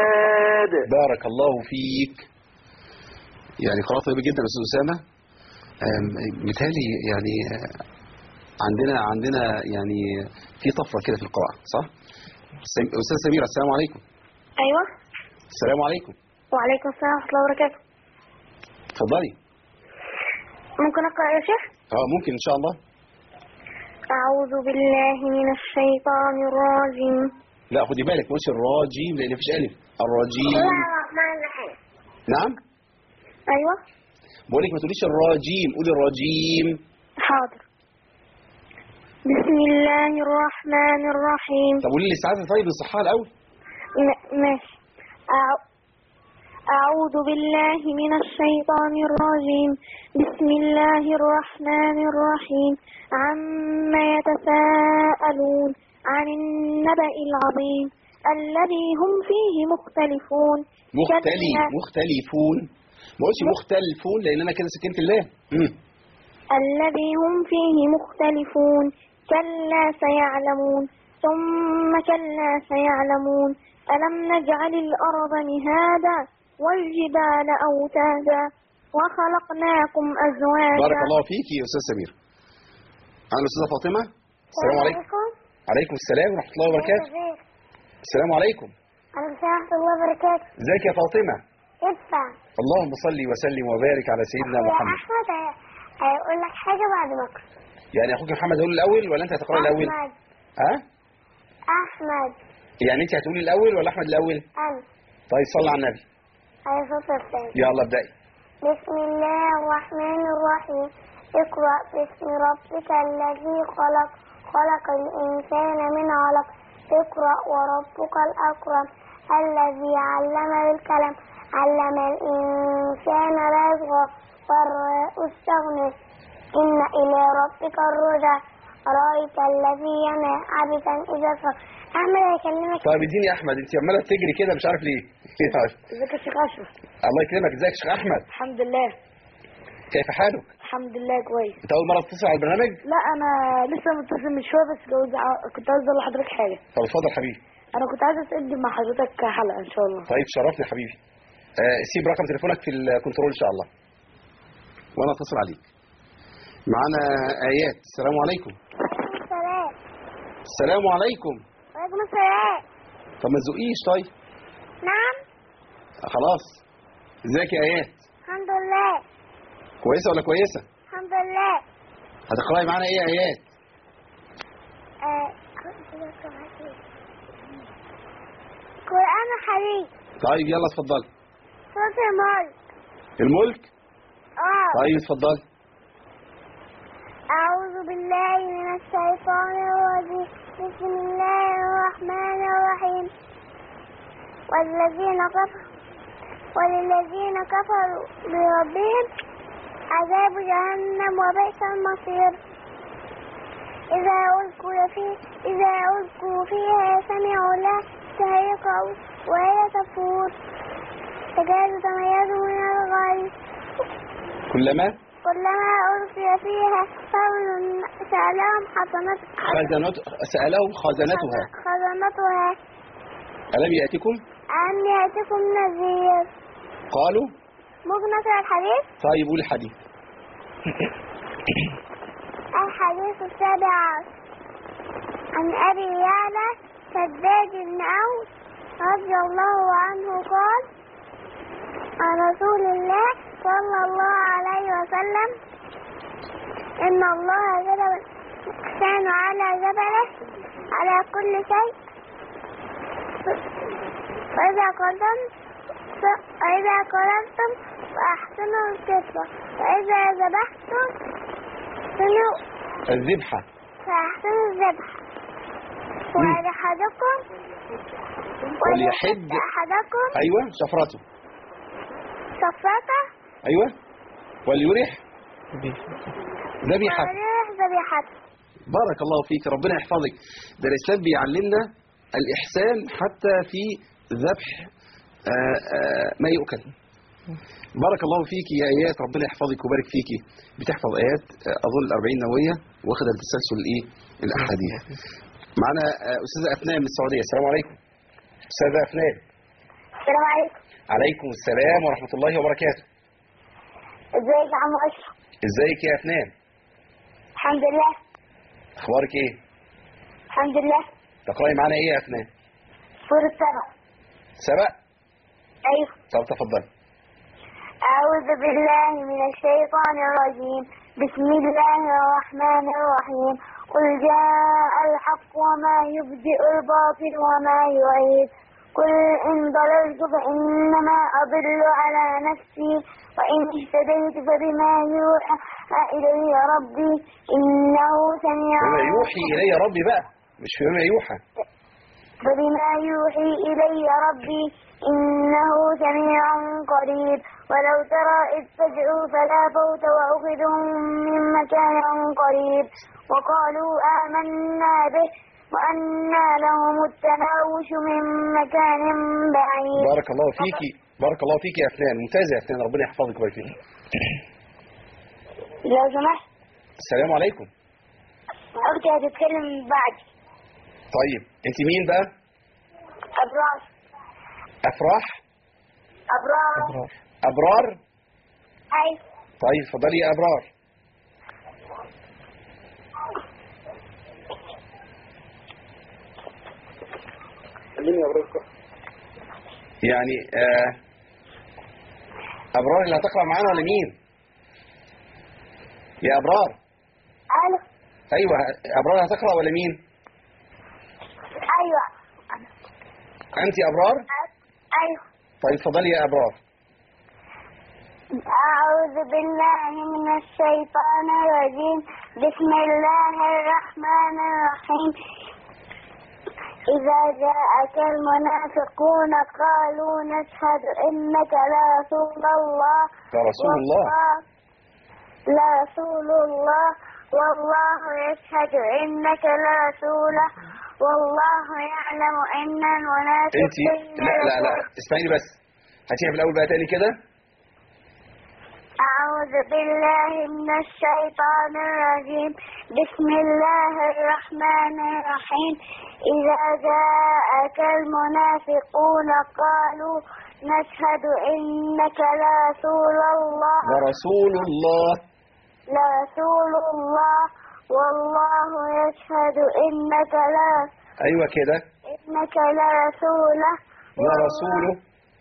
الفساد. بارك الله فيك. يعني قراءة طيبة جدا يا أستاذ أسامة، مثالي يعني عندنا عندنا يعني في طفرة كده في القراءة، صح؟ أستاذ سميرة السلام عليكم. أيوة. السلام عليكم. وعليكم السلام ورحمة الله وبركاته. اتفضلي. ممكن أقرأ يا شيخ؟ اه ممكن إن شاء الله. أعوذ بالله من الشيطان الرجيم. لا خدي بالك مش الراجيم لأن مفيش ألف. الراجيم. الرحمن الرحيم. نعم. أيوة. بقول لك ما تقوليش الراجيم، قولي الراجيم. حاضر. بسم الله الرحمن الرحيم. طب قولي لي الساعات طيب نصحها الأول. ماشي. أعوذ بالله من الشيطان الرجيم. بسم الله الرحمن الرحيم. عما يتساءلون عن النبأ العظيم الذي هم فيه مختلفون. مختلف مختلفون ما قلتش مختلفون لأن أنا كده سكنت الله. الذي هم فيه مختلفون. كلا سيعلمون ثم كلا سيعلمون. ألم نجعل الأرض مهادا والجبال أوتادا وخلقناكم أزواجا. بارك الله فيك يا أستاذ سمير. أنا الأستاذة فاطمة. السلام عليكم. عليكم السلام ورحمة الله وبركاته. السلام عليكم. عليكم السلام ورحمة الله وبركاته. ازيك يا فاطمة؟ ادفع. اللهم صل وسلم وبارك على سيدنا محمد. أحمد هيقول لك حاجة بعد ما أقرأ. يعني أخوك محمد هيقول الأول ولا أنت هتقرأ الأول؟ أحمد. ها؟ أحمد. يعني أنت هتقولي الأول ولا أحمد الأول؟ أنا. طيب صلى على النبي. عليه الصلاة والسلام. يلا ابدأي. بسم الله الرحمن الرحيم. اقرأ باسم ربك الذي خلق خلق الإنسان من علق. اقرأ وربك الأكرم الذي علم بالقلم علم الإنسان ما يطغى والراء استغنى إن إلى ربك الرجع أرأيت الذي ينهى عبدا إذا صلى. أحمد هيكلمك. طيب اديني يا أحمد، أنت عمالة تجري كده مش عارف ليه. ازيك يا شيخ أشرف؟ الله يكرمك. ازيك يا شيخ أحمد؟ الحمد لله. كيف حالك؟ الحمد لله كويس. أنت أول مرة تتصل على البرنامج؟ لا أنا لسه متصل من شوية بس جوز... كنت عايز أقول لحضرتك حاجة. طب اتفضل حبيبي. أنا كنت عايز أسجل مع حضرتك حلقة إن شاء الله. طيب شرفني يا حبيبي. آه سيب رقم تليفونك في الكنترول إن شاء الله وأنا أتصل عليك. معانا آيات. السلام عليكم. السلام. السلام عليكم. وعليكم السلام. طب ما تزقيش طيب. نعم. خلاص. ازيك يا آيات؟ الحمد لله. كويسة ولا كويسة؟ الحمد لله. هتقرأي معانا ايه يا آيات؟ آه... قرآن حديث. طيب يلا اتفضلي. سورة الملك. الملك؟ اه. طيب اتفضلي. أعوذ بالله من الشيطان الرجيم. بسم الله الرحمن الرحيم. والذين كفروا وللذين كفروا بربهم عذاب جهنم وبئس المصير. إذا ألقوا فيه إذا ألقوا فيها سمعوا لها شهيقا وهي تفور تكاد تميز من الغيظ. كلما كلما ألقي فيها فوج سألهم خزنت سألهم خزنتها خزنتها ألم يأتكم ألم يأتكم نذير. قالوا ممكن نقرأ الحديث؟ طيب قول الحديث. الحديث السابع عن أبي يعلى شداد بن أوس رضي الله عنه قال عن رسول الله صلى الله عليه وسلم إن الله كتب الإحسان على جبله على كل شيء. فإذا قدمت فإذا قربتم فأحسنوا الكتبة وإذا ذبحتم فأحسنوا الذبحة فأحسنوا الذبحة. ولأحدكم وليحد أحدكم أيوة شفرته شفرته أيوة وليريح ذبيحة وليريح ذبيحته. بارك الله فيك ربنا يحفظك. ده الإسلام بيعلمنا الإحسان حتى في ذبح آآ آآ ما يؤكل. بارك الله فيك يا آيات ربنا يحفظك ويبارك فيك. بتحفظ آيات أظن الأربعين نووية واخد التسلسل الإيه الأحاديث. معنا أستاذة أفنان من السعودية. السلام عليكم. أستاذة أفنان. السلام عليكم. عليكم السلام ورحمة الله وبركاته. ازيك يا عم أشرف؟ ازيك يا افنان؟ الحمد لله. اخبارك ايه؟ الحمد لله. تقراي معانا ايه يا افنان؟ سورة سبع. سبق؟ أيوه. طب تفضل. أعوذ بالله من الشيطان الرجيم. بسم الله الرحمن الرحيم. قل جاء الحق وما يبدئ الباطل وما يعيد. قل إن ضللت فإنما أضل على نفسي وإن اهتديت فبما يوحى إلي ربي إنه سميع. بما يوحي إلي ربي بقى، مش بما يوحى. فبما يوحي إلي ربي إنه سميع قريب. ولو ترى إذ فزعوا فلا فوت وأخذهم من مكان قريب وقالوا آمنا به وأنى لهم التناوش من مكان بعيد. بارك الله فيكي، بارك الله فيكي يا أفنان، ممتازة يا أفنان، ربنا يحفظك ويبارك فيك. لو سمحت. السلام عليكم. أختي هتتكلم بعدي. طيب أنت مين بقى؟ أبرار. أفراح؟ أبرار. أبرار. أبرار؟ أيوة. طيب اتفضلي يا أبرار. يعني آه أبرار اللي هتقرأ معانا ولا مين؟ يا أبرار. ألو. أيوة أبرار هتقرأ ولا مين؟ أيوة. أنت أبرار؟ أيوة. طيب اتفضلي يا أبرار. أعوذ بالله من الشيطان الرجيم. بسم الله الرحمن الرحيم. إذا جاءك المنافقون قالوا نشهد إنك لرسول الله. لرسول الله. لرسول الله والله يشهد إنك لرسوله والله يعلم إن المنافقين. أنت لا لا لا اسمعيني بس، هاتيها في الأول بقى تاني كده. أعوذ بالله من الشيطان الرجيم. بسم الله الرحمن الرحيم. إذا جاءك المنافقون قالوا نشهد إنك لرسول الله. لرسول الله. لرسول الله والله يشهد إنك لا. أيوة كده. إنك لرسوله. لرسوله.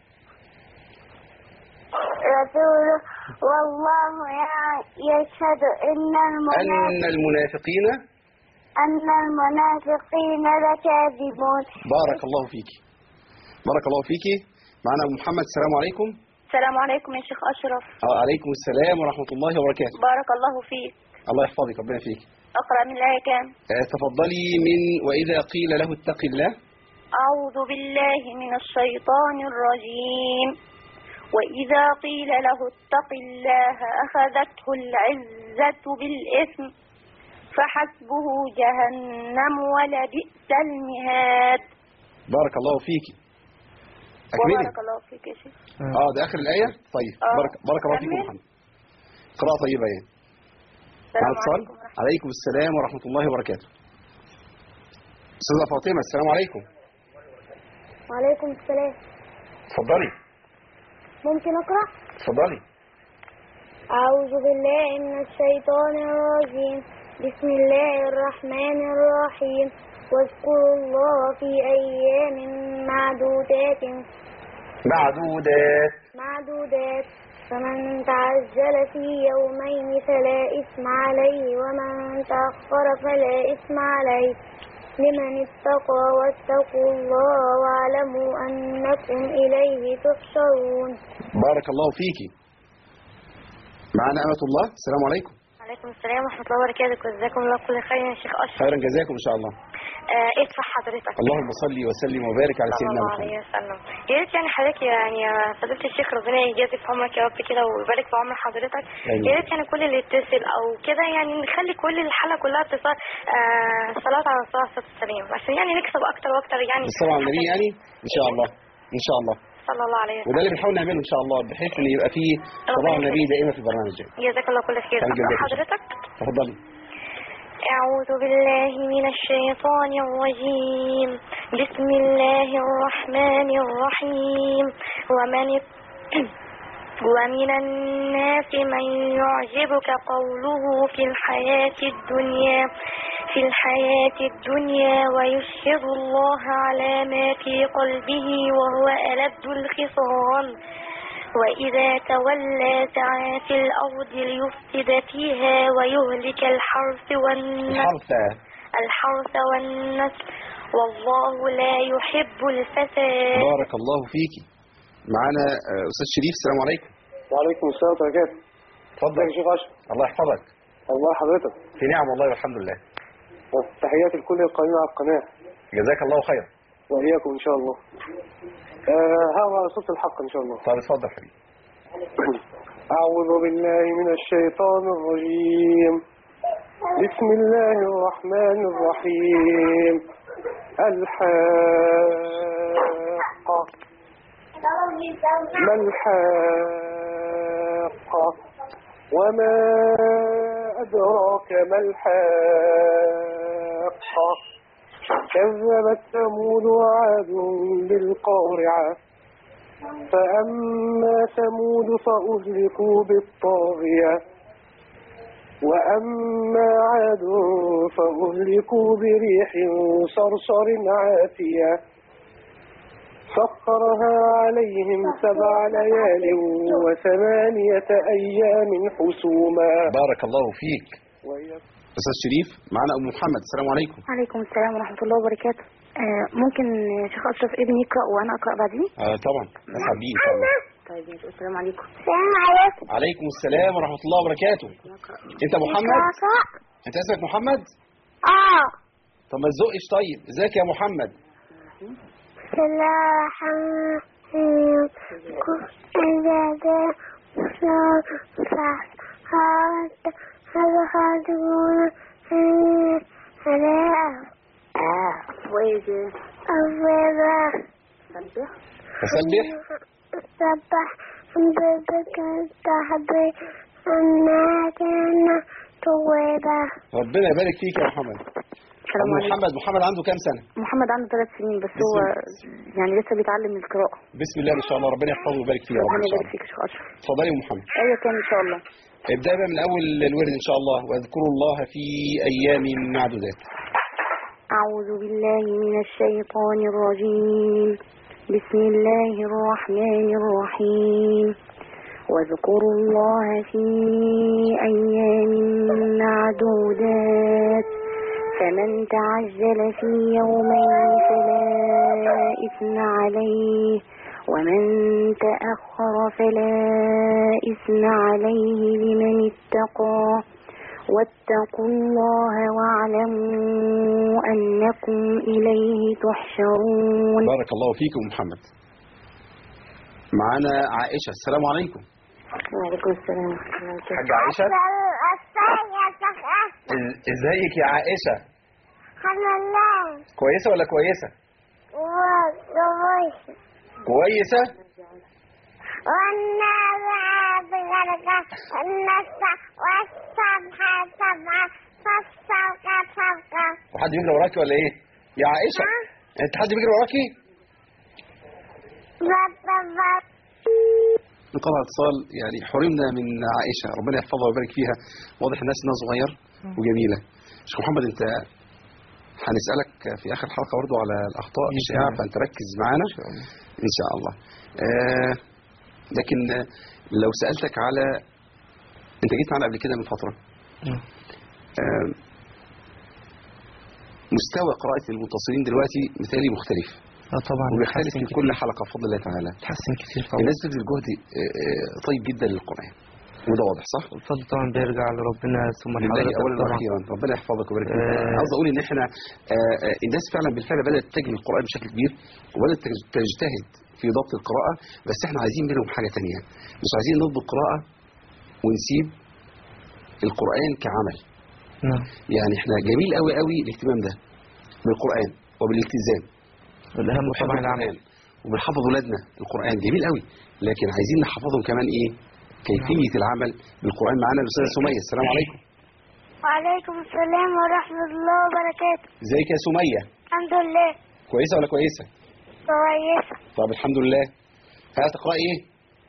رسوله والله يشهد إن المنافقين أن المنافقين أن المنافقين لكاذبون. بارك الله فيك، بارك الله فيك. معنا أبو محمد. السلام عليكم. السلام عليكم يا شيخ أشرف. وعليكم السلام ورحمة الله وبركاته. بارك الله فيك. الله يحفظك، ربنا فيك. أقرأ من الآية كام؟ أه تفضلي من وإذا قيل له اتق الله. أعوذ بالله من الشيطان الرجيم. وإذا قيل له اتق الله أخذته العزة بالإثم فحسبه جهنم ولبئس المهاد. بارك الله فيك. أكملي. وبارك الله فيك يا شيخ. اه ده آخر الآية. طيب آه. بارك, بارك الله فيك محمد. قراءة طيبة يعني. السلام عليكم, عليكم السلام ورحمة الله وبركاته. أستاذة فاطمة. السلام عليكم. وعليكم السلام. اتفضلي. ممكن أقرأ؟ اتفضلي. أعوذ بالله من الشيطان الرجيم. بسم الله الرحمن الرحيم. واذكروا الله في أيام معدودات. معدودات. معدودات. فمن تعجل في يومين فلا إثم عليه ومن تأخر فلا إثم عليه لمن اتقى واتقوا الله واعلموا أنكم إليه تحشرون. بارك الله فيكي. معنا أمة الله. السلام عليكم. وعليكم السلام ورحمة الله وبركاته. جزاكم الله كل خير يا شيخ أشرف. خيرا جزاكم إن شاء الله. آه ادفع حضرتك. اللهم صل وسلم وبارك على سيدنا محمد. صلى الله عليه وسلم. يا ريت يعني حضرتك يعني فضيلة الشيخ ربنا يجازي في عمرك يا رب كده ويبارك في عمر حضرتك. يا ريت يعني كل اللي يتصل او كده يعني نخلي كل الحلقة كلها اتصال آه صلاة على الرسول صلى الله عليه وسلم عشان يعني نكسب اكتر واكتر يعني. بالصلاة على النبي يعني ان شاء الله ان شاء الله. صلى الله عليه وسلم. وده اللي بنحاول نعمله ان شاء الله بحيث ان يبقى فيه صلاة على النبي دائما في البرنامج الجاي. جزاك الله كل خير. حضرتك تفضلي. أعوذ بالله من الشيطان الرجيم. بسم الله الرحمن الرحيم. ومن ومن الناس من يعجبك قوله في الحياة الدنيا في الحياة الدنيا ويشهد الله على ما في قلبه وهو ألد الخصام وإذا تولى سعى في الأرض ليفسد فيها ويهلك الحرث والنسل الحرث والنسل والله لا يحب الفساد. بارك الله فيكي. معانا أستاذ شريف. السلام عليكم. وعليكم السلام ورحمة الله وبركاته. اتفضل يا شيخ أشرف. الله يحفظك. الله حضرتك. في نعم والله والحمد لله. تحياتي لكل القائمين على القناة. جزاك الله خير. وإياكم إن شاء الله. آه هذا على صوت الحق إن شاء الله. طب اتفضل حبيبي. أعوذ بالله من الشيطان الرجيم. بسم الله الرحمن الرحيم. الحاقة ما الحاقة وما أدراك ما الحاقة كذبت ثمود وعاد بالقارعة فأما ثمود فأهلكوا بالطاغية وأما عاد فأهلكوا بريح صرصر عاتية سخرها عليهم سبع ليال وثمانية أيام حسوما. بارك الله فيك. أستاذ شريف. معنا أم محمد. السلام عليكم. عليكم السلام ورحمة الله وبركاته. آه ممكن شيخ أشرف ابني يقرأ وأنا أقرأ بعدين؟ آه طبعا أسعد بيه إن شاء الله. طيب ماشي. السلام عليكم. السلام عليكم. عليكم السلام ورحمة الله وبركاته. أنت محمد؟ أنت اسمك محمد؟ آه. طب ما تزقش. طيب ازيك يا محمد؟ بسم الله الرحمن الرحيم. إذا جاء الصلاة هذا خادمون هلا آه ويجي أولا سبح تسبح سبح بك تحبي أما كان توابا. ربنا يبارك فيك يا محمد. السلام عليكم. محمد محمد عنده كام سنة؟ محمد عنده ثلاث سنين بس هو يعني لسه بيتعلم القراءة. بسم الله ما شاء الله. ربنا يحفظه ويبارك فيه يا رب. ربنا يبارك فيك يا شيخ أشرف. اتفضلي يا محمد. أيوة كان إن شاء الله. ابدأ بقى من أول الورد إن شاء الله. واذكروا الله في أيام معدودات. أعوذ بالله من الشيطان الرجيم. بسم الله الرحمن الرحيم. واذكروا الله في أيام معدودات فمن تعجل في يومين فلا إثم عليه ومن تأخر فلا إثم عليه لمن اتقى واتقوا الله واعلموا أنكم إليه تحشرون. بارك الله فيكم محمد. معنا عائشة. السلام عليكم. وعليكم السلام. حاجة عائشة. ازيك يا عائشة؟ الحمد لله. كويسة ولا كويسة؟ كويسة. كويسة؟ والنبع بغرقة النسع والسبح سبعة فالسوق سوقة. وحد بيجري وراكي ولا ايه؟ يا عائشة انت حد بيجري وراكي؟ انقطع اتصال. يعني حرمنا من عائشة ربنا يحفظها ويبارك فيها. واضح الناس انها صغير وجميلة. شيخ محمد انت هنسألك في اخر الحلقة برضه على الاخطاء الشائعة فانت ركز معانا ان شاء الله. آه لكن لو سألتك على انت جيت معنا قبل كده من فترة آه مستوى قراءة المتصلين دلوقتي مثالي مختلف. اه طبعا وبيختلف في كل حلقة بفضل الله تعالى. تحسن كتير طبعا. الناس بتبذل جهد طيب جدا للقرآن وده واضح صح؟ الفضل طبعا بيرجع لربنا ثم لله اولا واخيرا. ربنا يحفظك ويبارك فيك. آه عاوز اقول ان احنا آه الناس فعلا بالفعل بدات تتجه للقرآن بشكل كبير وبدات تجتهد في ضبط القراءة بس احنا عايزين منهم حاجة تانية. مش عايزين نضبط قراءة ونسيب القرآن كعمل. نعم. يعني احنا جميل قوي قوي الاهتمام ده بالقرآن وبالالتزام. الأهم طبعا العمل. وبنحفظ ولادنا القرآن جميل قوي لكن عايزين نحفظهم كمان ايه؟ كيفية العمل بالقرآن. معانا الأستاذة سمية. السلام عليكم. وعليكم السلام ورحمة الله وبركاته. ازيك يا سمية؟ الحمد لله. كويسة ولا كويسة؟ كويسة. طب الحمد لله. هتقرأي ايه؟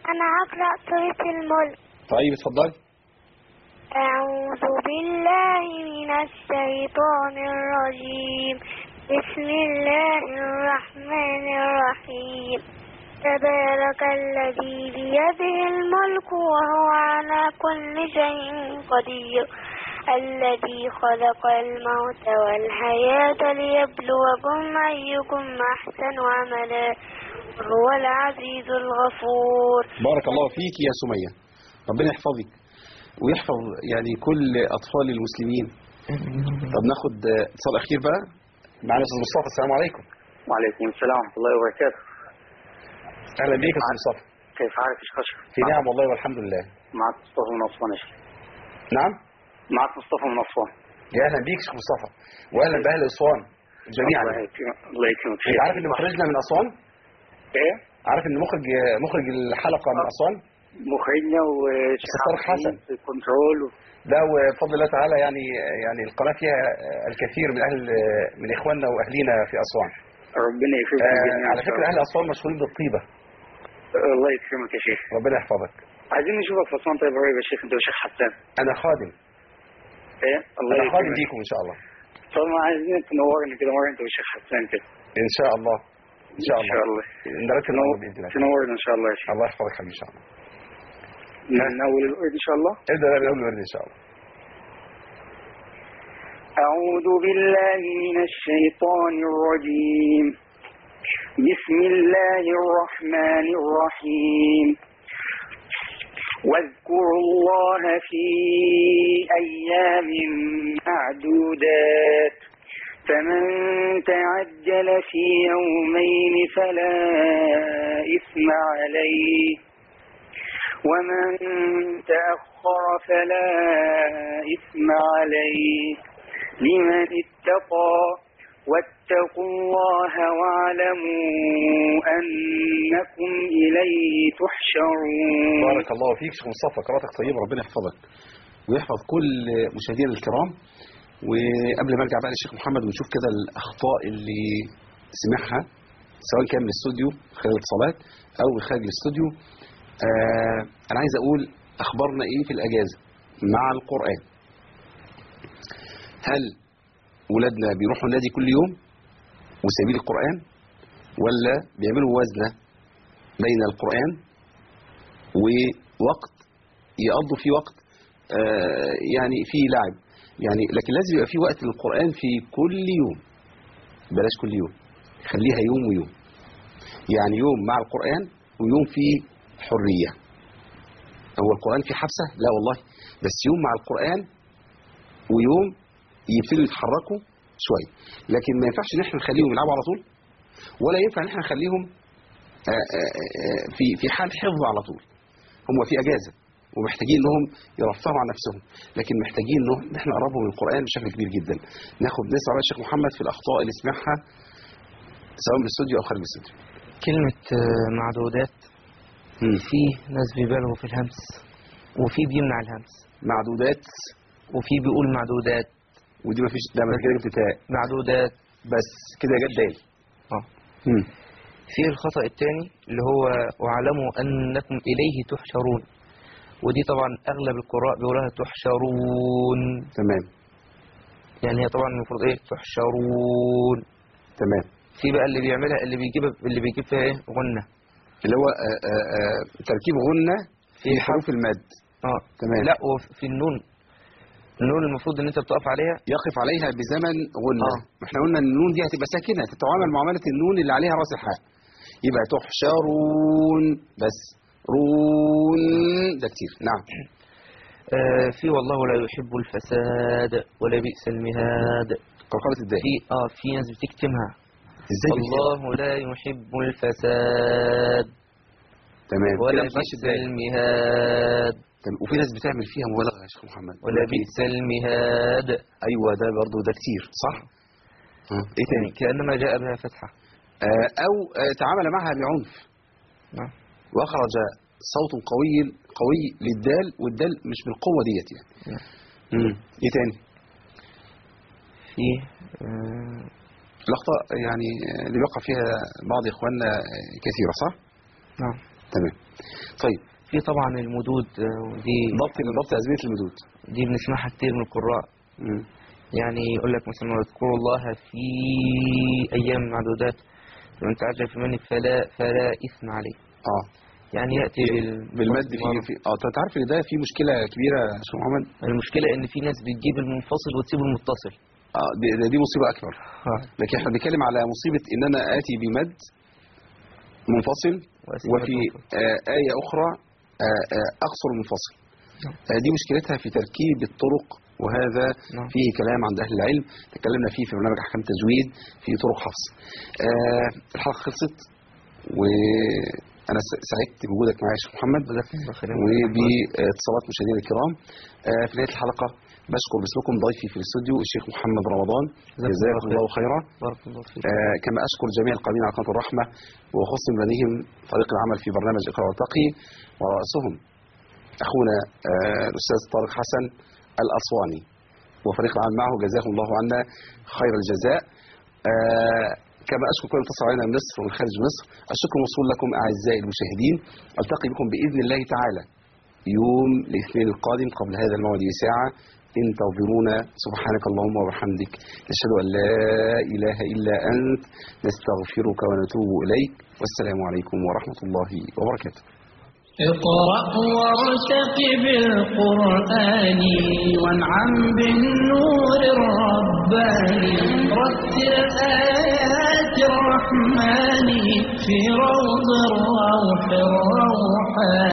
أنا هقرأ سورة الملك. طيب اتفضلي. أعوذ بالله من الشيطان الرجيم. بسم الله الرحمن الرحيم. تبارك الذي بيده الملك وهو على كل شيء قدير. الذي خلق الموت والحياة ليبلوكم أيكم أحسن عملا وهو العزيز الغفور. بارك الله فيك يا سمية، ربنا يحفظك ويحفظ يعني كل أطفال المسلمين. طب ناخد اتصال أخير بقى معنا أستاذ مصطفى. السلام عليكم. وعليكم السلام ورحمة الله وبركاته. أهلا بيك يا أستاذ مصطفى. كيف حالك يا شيخ أشرف؟ في نعم والله والحمد لله. معك مصطفى من أسوان يا شيخ. نعم؟ معك مصطفى من أسوان. يا أهلا بيك يا شيخ مصطفى، وأهلا بأهل أسوان جميعا. الله يكرمك. الله يكرمك. أنت عارف إن مخرجنا من أسوان؟ إيه؟ عارف إن مخرج مخرج الحلقة من أسوان؟ مخرجنا وشيخ حسن في الكنترول و... ده وبفضل الله تعالى يعني يعني القناة فيها الكثير من أهل من إخواننا وأهلينا في أسوان. ربنا يكرمك. آه على فكرة أهل أسوان مشهورين بالطيبة. الله يكرمك يا شيخ. ربنا يحفظك. عايزين نشوفك في أسوان طيب قريب يا شيخ، أنت وشيخ حسان. أنا خادم. إيه؟ الله أنا يكرمك. خادم ليكم إن شاء الله. طبعا عايزين تنورنا كده مرة أنت وشيخ حسان كده. إن شاء الله. إن شاء الله. إن شاء الله. نرتب الأمر بإذن الله. تنورنا إن شاء الله يا شيخ. الله يحفظك حبيبي إن شاء الله. من أول الأرض إن شاء الله. ابدأ من أول الأرض إن شاء الله. أعوذ بالله من الشيطان الرجيم. بسم الله الرحمن الرحيم. واذكروا الله في أيام معدودات فمن تعجل في يومين فلا إثم عليه ومن تأخر فلا إثم عليه لمن اتقى واتقوا الله واعلموا أنكم إليه تحشرون. بارك الله فيك شيخ مصطفى، قراءتك طيبة، ربنا يحفظك ويحفظ كل مشاهدينا الكرام. وقبل ما ارجع بقى للشيخ محمد ونشوف كده الأخطاء اللي سمعها سواء كان من الاستوديو خلال الاتصالات أو من خارج الاستوديو، آه أنا عايز أقول أخبارنا إيه في الأجازة مع القرآن. هل ولادنا بيروحوا النادي كل يوم وسبيل القرآن، ولا بيعملوا وزنة بين القرآن ووقت يقضوا فيه وقت آه يعني فيه لعب يعني، لكن لازم يبقى فيه وقت للقرآن في كل يوم، بلاش كل يوم، خليها يوم ويوم، يعني يوم مع القرآن ويوم فيه حرية. هو القرآن فيه حبسة؟ لا والله، بس يوم مع القرآن ويوم يبتدوا يتحركوا شويه، لكن ما ينفعش ان احنا نخليهم يلعبوا على طول، ولا ينفع ان احنا نخليهم في في حال حفظ على طول. هم في اجازه ومحتاجين انهم يرفعوا عن نفسهم، لكن محتاجين انهم احنا نقربهم من القران بشكل كبير جدا. ناخد نسمع بقى الشيخ محمد في الاخطاء اللي سمعها سواء في الاستوديو او خارج الاستوديو. كلمه معدودات، في ناس بيبالغوا في الهمس وفي بيمنع الهمس. معدودات وفي بيقول معدودات، ودي ما فيش، ده ما كده جبت تاء، معدودات بس كده جت دال. اه في الخطأ الثاني اللي هو واعلموا انكم اليه تحشرون، ودي طبعا اغلب القراء بيقولها تحشرون. تمام. يعني هي طبعا المفروض ايه؟ تحشرون. تمام. في بقى اللي بيعملها اللي بيجيب اللي بيجيب فيها ايه؟ غنة، اللي هو آآ آآ تركيب غنة في حروف المد. اه تمام. لا، وفي النون، النون المفروض ان انت بتقف عليها يقف عليها بزمن غنة. اه احنا قلنا ان النون دي هتبقى ساكنه، تتعامل معامله النون اللي عليها راس الحاء، يبقى تحشرون بس رون ده كتير. نعم. آه في والله لا يحب الفساد ولا بئس المهاد. قلقلة الدال. في اه في ناس بتكتمها ازاي؟ الله لا يحب الفساد. تمام. ولا بئس المهاد. وفي ناس بتعمل فيها مبالغه يا شيخ محمد. ولا بئس المهاد. ايوه ده برضه ده كتير صح. اه ايه تاني؟ كانما جاء بها فتحه آه او آه تعامل معها بعنف. نعم. واخرج صوت قوي قوي للدال، والدال مش بالقوه ديت يعني. امم ايه تاني؟ في آه الاخطاء يعني اللي بيقع فيها بعض اخواننا كثيره صح؟ نعم. تمام. طيب في طبعا المدود، ودي ضبط ضبط أزمنة المدود دي بنسمعها كتير من القراء. مم. يعني يقول لك مثلا واذكروا الله في أيام معدودات ومن تعجل في منه فلا فلا إثم عليه. اه يعني يأتي بالمد في في اه انت عارف ان ده في مشكلة كبيرة يا شيخ محمد. المشكلة ان في ناس بتجيب المنفصل وتسيب المتصل. اه دي, دي مصيبة أكبر. آه. لكن احنا بنتكلم على مصيبة ان انا آتي بمد منفصل وفي آه آية أخرى آه آه أقصر المنفصل. آه دي مشكلتها في تركيب الطرق، وهذا نعم. فيه كلام عند أهل العلم تكلمنا فيه في برنامج أحكام التجويد في طرق حفظ. آه الحلقة خلصت وأنا سعدت بوجودك معايا يا شيخ محمد وباتصالات مشاهدينا الكرام. آه في نهاية الحلقة بشكر باسمكم ضيفي في الاستوديو الشيخ محمد رمضان، جزاكم الله خيرا. آه كما أشكر جميع القائمين على قناة الرحمة وخصم بنيهم فريق العمل في برنامج اقرأ وارتقي، ورأسهم أخونا آه الأستاذ طارق حسن الأسواني وفريق العمل معه، جزاهم الله عنا خير الجزاء. آه كما أشكر كل اتصل علينا من مصر ومن خارج مصر. الشكر موصول لكم أعزائي المشاهدين، ألتقي بكم بإذن الله تعالى يوم الاثنين القادم قبل هذا الموعد بساعة. انتظرونا. سبحانك اللهم وبحمدك، نشهد أن لا إله إلا أنت، نستغفرك ونتوب إليك، والسلام عليكم ورحمة الله وبركاته. اقرأ وارتقب بالقرآن وانعم بالنور الرباني، رتل آيات الرحمن في روض الروح الروحاني.